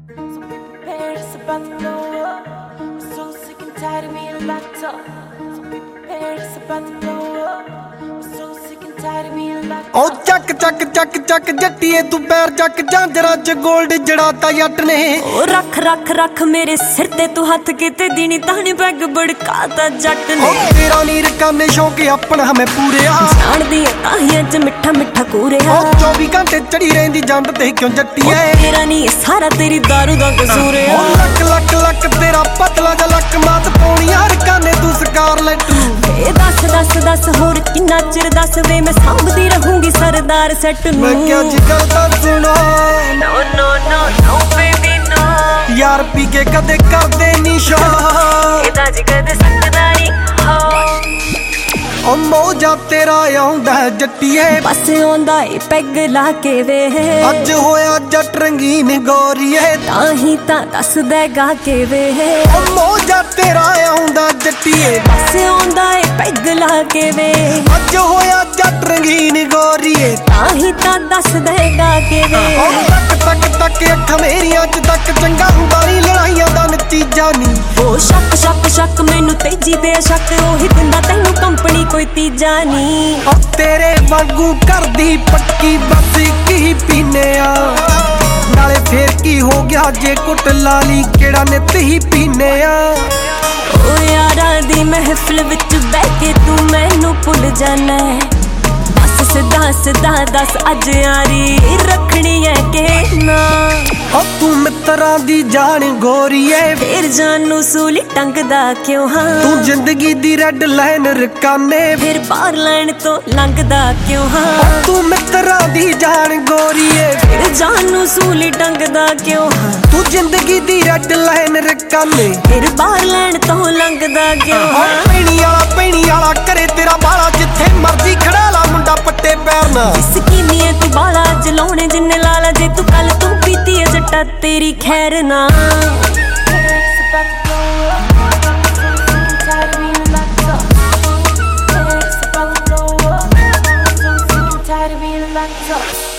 So be prepared, it's about to blow up. I'm so sick and tired of being locked up. So be prepared, it's about to blow up. I'm so sick and tired of being locked O up. ਚੱਕ ਚੱਕ ਚੱਕ ਚੱਕ ਜੱਟੀਏ ਤੂੰ ਪੈਰ ਚੱਕ ਜਾਂਜਰਾਂ ਚ 골ਡ ਜੜਾਤਾ ਜੱਟ ਨੇ। ओ रख रख रख मेरे सिर ते तू हथ किते दीनी तानी बैग बड़काता जट ने। ओ तेरा नीर काने शौक अपना हमें पूरे आ जान दी ताहियां च मिठा मिठा कूरिया। ओ 24 घंटे चढ़ी रहंदी जंड ते क्यों जट्टीए। तेरा नी सारा तेरी दारू दा कसूर है। ओ लक लक लक तेरा पतला जा लक मात पौनी यार काने तू स्कारलेट। ए दस दस दस होर किन्ना चिर दस वे मैं सांभदी रहूंगी सरदार सेट नू। मैं क्या जिगर दा सुनो no no no no baby no यार पी के कदे करदे नी शो एदा जिगर दे सकदा नी हो। ओ मौजा तेरा आउंदा जट्टीए बस आउंदा ए पैग ला के वे अज होया जट रंगीन गोरीए ताही तां दस दे गा के वे। ओ मौजा तेरा आउंदा जट्टीए बस आउंदा ए पैग ला के वे अज होया जट रंगीन गोरीए ताही तां दस दे गा के वे। ओ तक तक तक अख मेरियां च तक चंगा हुंदा नी लड़ाइयां दा नतीजा नी। ओ शक शक शक मैनू तेजी दे शक ओही दिंदा तैनू कंपनी कोई तीजा नी। ओ तेरे वांगू करदी पक्की बस की पीने आ नाले फेर की हो गया जे कुट लाली केड़ा नित ही पीने आ। ओ यारां दी महफिल विच बैठ के तू मैनू भुल जाना है। बस सिद्धा सिद्धा दस अज यारी रखनी है के ना। ओ तू मित्रां दी जान गोरीए फिर जानू सूली टंगदा क्यों हाँ। तू जिंदगी दी रेड लाइन रकाने फिर बाहर लाइन तो लंघदा क्यों हाँ। तू मित्रां दी जान गोरीए फिर जानू सूली टंगदा क्यों हाँ। तू जिंदगी दी रेड लाइन रकाने फिर बाहर लाइन तो लंघदा क्यों ओ हाँ। पैणी वाला करे तेरा बाला जिथे मर्जी खड़ा ला मुंडा पट्टे पैर ना। स्कीमी तू बाला जलाने जिन्ने लाला जे तू कल तू पीती है जट्टा तेरी खैर ना। It's about to blow up. I'm so sick and tired of being locked up. It's about to blow up. I'm so sick and tired of being locked up.